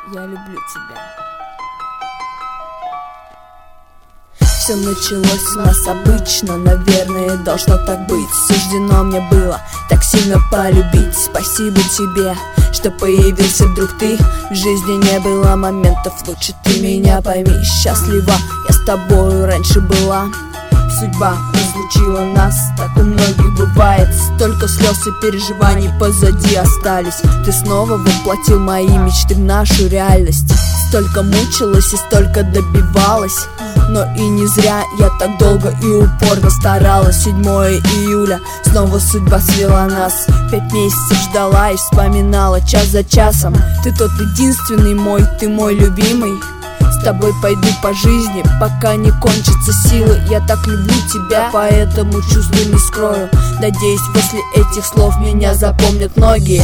Я люблю тебя. Все началось у нас обычно, наверное, должно так быть. Суждено мне было так сильно полюбить. Спасибо тебе, что появился вдруг ты. В жизни не было моментов, лучше ты меня пойми. Счастлива я с тобою раньше была. Судьба разлучила нас, так у многих бывает. Столько слез и переживаний позади остались. Ты снова воплотил мои мечты в нашу реальность. Столько мучилась и столько добивалась, но и не зря я так долго и упорно старалась. 7 июля, снова судьба свела нас. 5 месяцев ждала и вспоминала час за часом. Ты тот единственный мой, ты мой любимый. С тобой пойду по жизни, пока не кончатся силы. Я так люблю тебя, поэтому чувства не скрою. Надеюсь, после этих слов меня запомнят многие.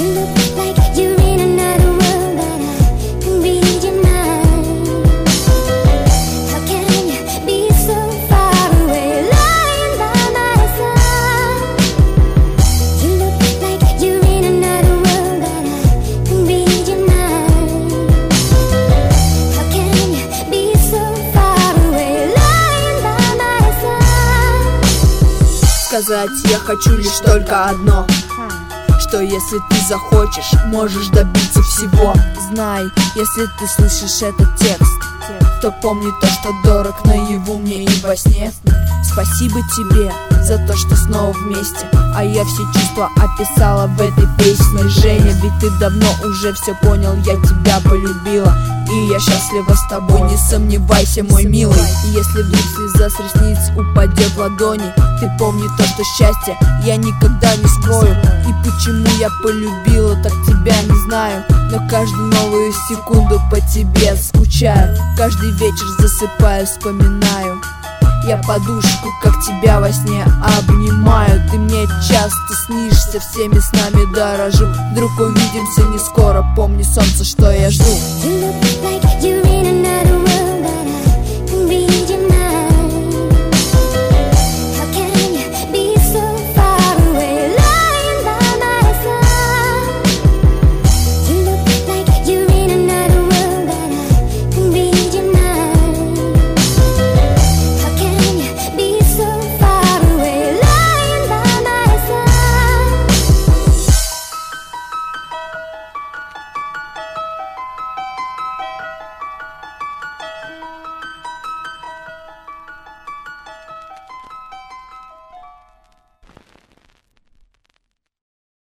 Сказать я хочу лишь только одно, что если ты захочешь, можешь добиться всего. Знай, если ты слышишь этот текст, то помни то, что дорог наяву мне и во сне. Спасибо тебе за то, что снова вместе, а я все чувства описала в этой песне. Женя, ведь ты давно уже все понял, я тебя полюбила, и я счастлива с тобой, не сомневайся, мой милый. И если вдруг слеза с ресниц упадет в ладони, ты помни то, что счастье я никогда не скрою. И почему я полюбила так тебя, не знаю, но каждую новую секунду по тебе скучаю. Каждый вечер засыпаю, вспоминаю я подушку, как тебя во сне обнимаю. Ты мне часто снишься, всеми снами дорожу. Вдруг увидимся не скоро, помни, солнце, что я жду.